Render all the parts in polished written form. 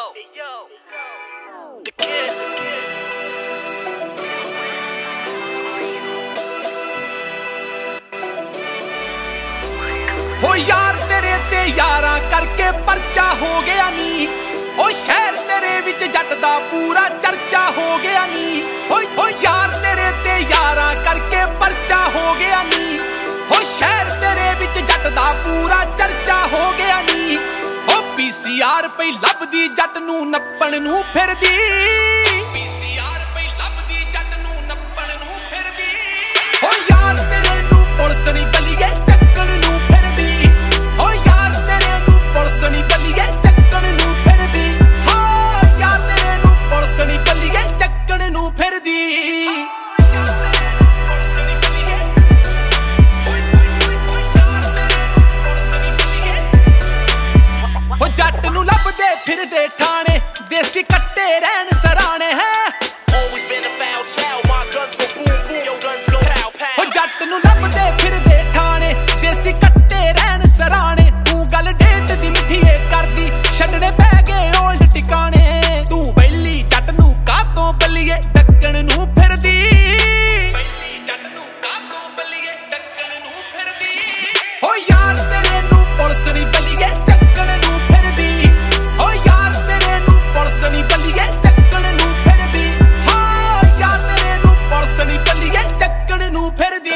The kid. हो यार तेरे ते यारां करके परचा हो गया नी। ओ शहर तेरे विच जट दा पूरा चर्चा हो गया नी। ओ यार तेरे ते यारां करके परचा हो गया नी। ओ शहर तेरे विच जट दा पूरा चर्चा हो गया नी। ओ पीसीआर पई लभदी जट नूं नप्पण नूं फिरदी। पीसीआर पई लभदी जट नूं नप्पण नूं फिरदी। ओ यार तेरे नूं पुलिस नी बलिए चक्कण नूं फिरदी। ओ यार तेरे नूं पुलिस नी बलिए चक्कण नूं फिरदी। हाँ यार तेरे नूं पुलिस नी बलिए चक्कण नूं फिरदी। हो जट नूं लभदे फिरदे ठाणे देसी कट्टे रहन सराणे है। हो जट नूं लभदे फिरदे ठाणे देसी कट्टे रहन सराणे। तू गल डेट दी मिठीए करदी छड्डने पै गए ओल्ड टिकाणे। तू वैली जट नूं कातों बल्लीए डक्कण नूं फिरदी। वैली जट नूं कातों बल्लीए डक्कण नूं फिरदी। हो यार तेरे नूं पुलिस नी बल्लीए चक्कण नूं फिरदी। हो यार तेरे नूं पुलिस नी बल्लीए चक्कण नूं फिरदी। हाँ यार तेरे नूं पुलिस नी बल्लीए चक्कण नूं फिरदी।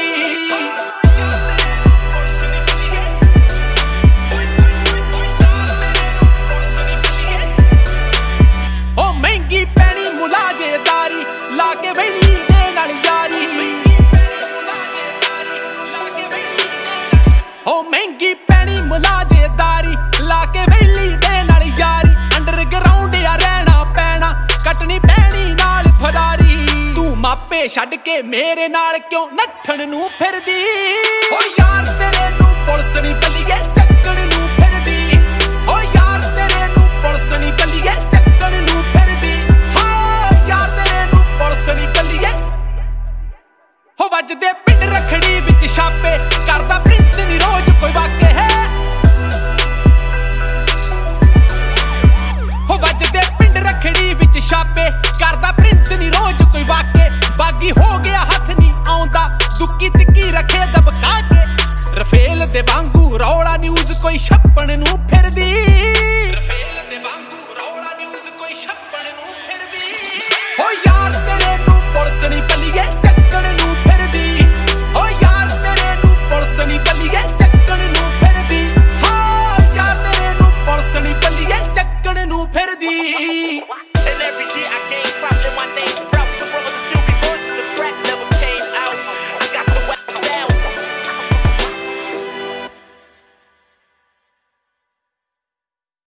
ओ महंगी पैनी मुलाजेदारी लाके वैली दे नाल यारी। ओ महंगी पैनी मुलाजेदारी लाके वैली दे नाल यारी। अंडरग्राउंड या रहना पैना कटनी पैनी नाल फरारी। तू मापे छड्ड के मेरे नाल क्यों नੱਠਣ ਨੂੰ ਫਿਰਦੀ। ओ यार तेरे नूं पुलिस नी बल्लीए चक्कण नूं फिरदी। ओ यार तेरे नूं पुलिस नी बल्लीए चक्कण नूं फिरदी। हाँ यार तेरे नूं पुलिस नी बल्लीए। हो वजदे पिंड रखड़ी विच छापे करदा प्रिंस नी रोज कोई वाके है। हो वजदे पिंड रखड़ी विच छापे करदा प्रिंस नी रोज कोई वाके। बागी हो